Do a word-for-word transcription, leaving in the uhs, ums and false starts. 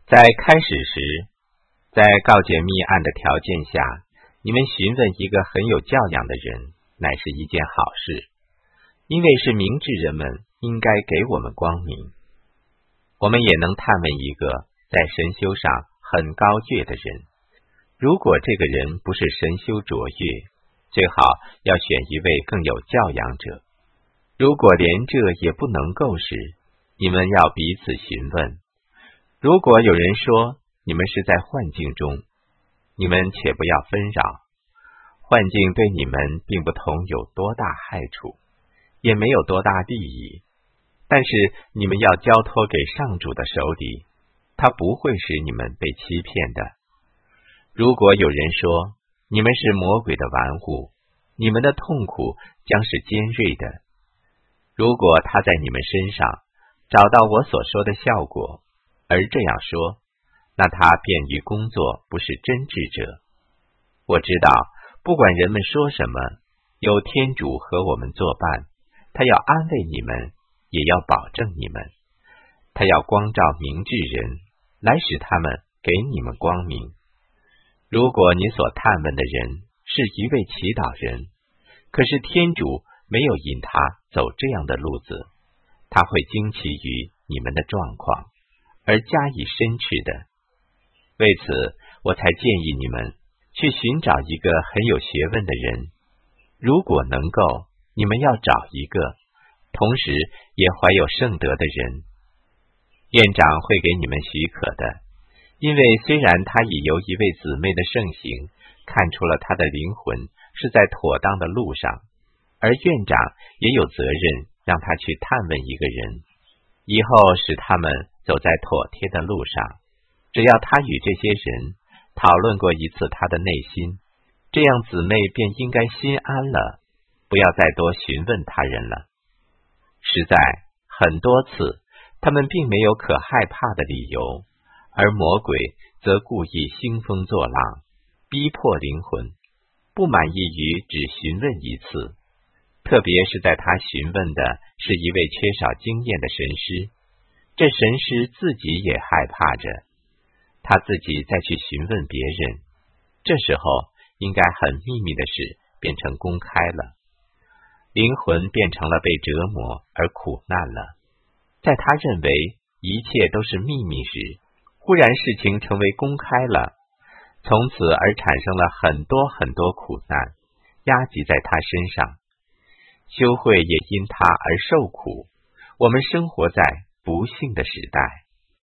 在开始时，在告解密案的条件下，你们询问一个很有教养的人，乃是一件好事，因为是明智人们应该给我们光明。我们也能探问一个在神修上很高越的人，如果这个人不是神修卓越，最好要选一位更有教养者。如果连这也不能够时，你们要彼此询问。如果有人说你们是在幻境中，你们且不要纷扰。幻境对你们并不同有多大害处，也没有多大利益，但是你们要交托给上主的手里，他不会使你们被欺骗的。如果有人说你们是魔鬼的玩物，你们的痛苦将是尖锐的。如果他在你们身上找到我所说的效果，而这样说，那他便于工作不是真智者。我知道，不管人们说什么，有天主和我们作伴，他要安慰你们，也要保证你们，他要光照明智人，来使他们给你们光明。如果你所探问的人是一位祈祷人，可是天主没有引他走这样的路子，他会惊奇于你们的状况，而加以申斥的。为此，我才建议你们去寻找一个很有学问的人，如果能够，你们要找一个，同时也怀有圣德的人。院长会给你们许可的，因为虽然他已由一位姊妹的盛行看出了他的灵魂是在妥当的路上，而院长也有责任让他去探问一个人，以后使他们走在妥帖的路上。只要他与这些人讨论过一次他的内心，这样姊妹便应该心安了，不要再多询问他人了。实在很多次，他们并没有可害怕的理由，而魔鬼则故意兴风作浪，逼迫灵魂，不满意于只询问一次，特别是在他询问的是一位缺少经验的神师，这神师自己也害怕着，他自己再去询问别人，这时候应该很秘密的事变成公开了，灵魂变成了被折磨而苦难了。在他认为一切都是秘密时，忽然事情成为公开了，从此而产生了很多很多苦难，压积在他身上。修会也因他而受苦，我们生活在不幸的时代。